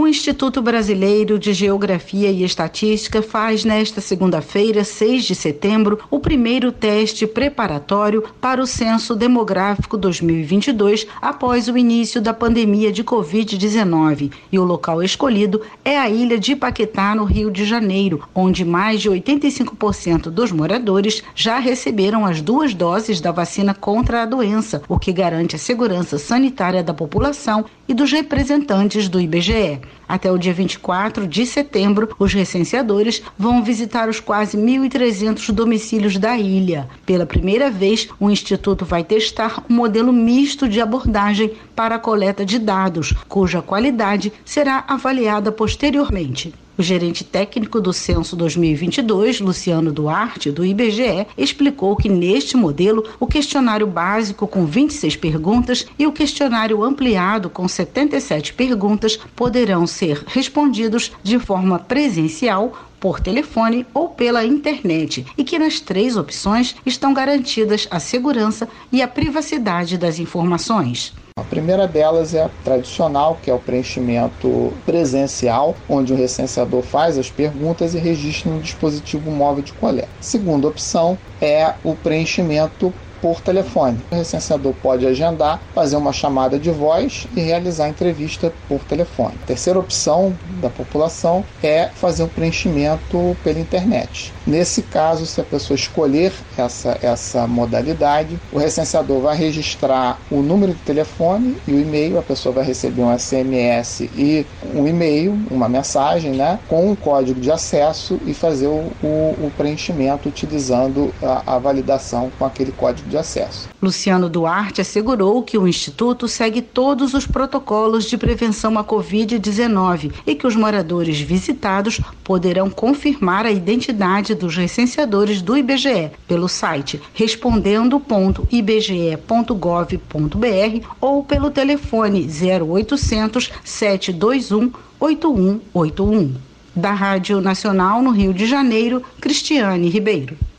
O Instituto Brasileiro de Geografia e Estatística faz nesta segunda-feira, 6 de setembro, o primeiro teste preparatório para o Censo Demográfico 2022 após o início da pandemia de Covid-19. E o local escolhido é a ilha de Paquetá, no Rio de Janeiro, onde mais de 85% dos moradores já receberam as 2 doses da vacina contra a doença, o que garante a segurança sanitária da população e dos representantes do IBGE. Até o dia 24 de setembro, os recenseadores vão visitar os quase 1.300 domicílios da ilha. Pela primeira vez, o Instituto vai testar um modelo misto de abordagem para a coleta de dados, cuja qualidade será avaliada posteriormente. O gerente técnico do Censo 2022, Luciano Duarte, do IBGE, explicou que neste modelo, o questionário básico com 26 perguntas e o questionário ampliado com 77 perguntas poderão ser respondidos de forma presencial, por telefone ou pela internet, e que nas 3 opções estão garantidas a segurança e a privacidade das informações. A primeira delas é a tradicional, que é o preenchimento presencial, onde o recenseador faz as perguntas e registra no dispositivo móvel de coleta. A segunda opção é o preenchimento por telefone. O recenseador pode agendar, fazer uma chamada de voz e realizar a entrevista por telefone. A terceira opção da população é fazer um preenchimento pela internet. Nesse caso, se a pessoa escolher essa modalidade, o recenseador vai registrar o número de telefone e o e-mail, a pessoa vai receber um SMS e um e-mail, uma mensagem, com um código de acesso e fazer o preenchimento utilizando a validação com aquele código de acesso. Luciano Duarte assegurou que o Instituto segue todos os protocolos de prevenção à Covid-19 e que os moradores visitados poderão confirmar a identidade dos recenseadores do IBGE pelo site respondendo.ibge.gov.br ou pelo telefone 0800 721 8181. Da Rádio Nacional no Rio de Janeiro, Cristiane Ribeiro.